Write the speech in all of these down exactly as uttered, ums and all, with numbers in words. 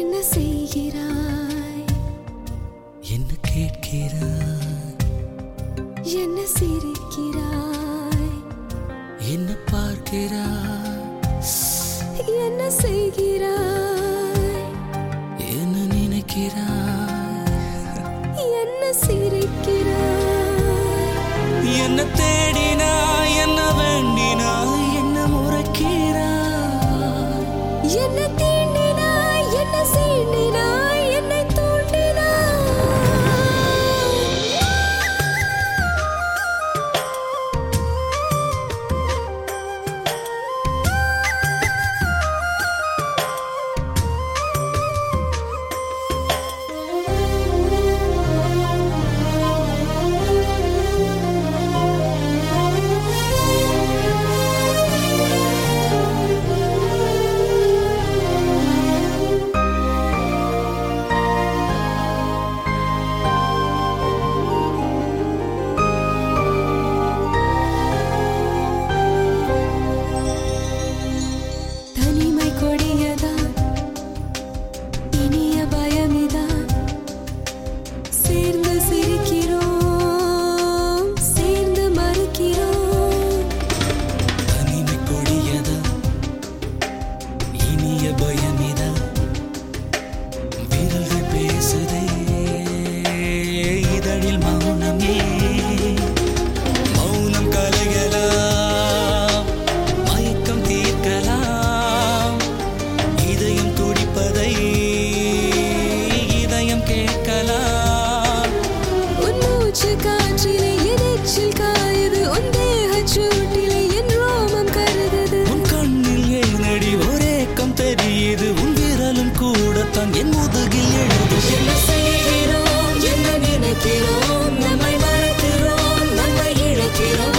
என்ன செய்கிறாய், என்ன கேட்கிறாய், என்ன சிரிக்கிறாய், என்ன பார்க்கிறாய், என்ன செய்கிறாய், என்ன நினைக்கிறாய், என்ன சிரிக்கிறாய், என்ன தேடினாய், என்ன வேண்டினாய், என்ன முறைக்கிறாய், என்ன தீண்டினாய், என்ன சீண்டினாய், என்னை தூண்டினாய். என் முதுகில் எழுது என்ன செய்கிறோம், என்ன நினைக்கிறோம், நம்மை மறக்கிறோம், நம்மை இழக்கிறோம்.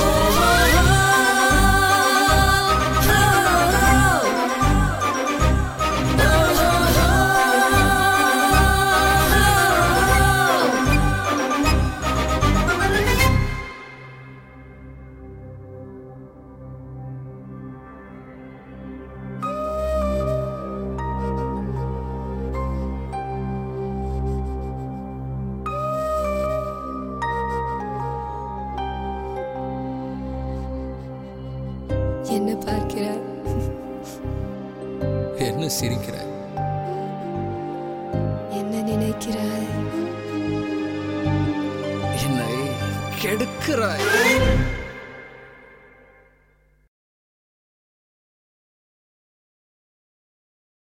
என்ன பார்க்கிறாய், என்ன சிரிக்கிறாய், என்ன நினைக்கிறாய், என்னை கெடுக்கிறாய்.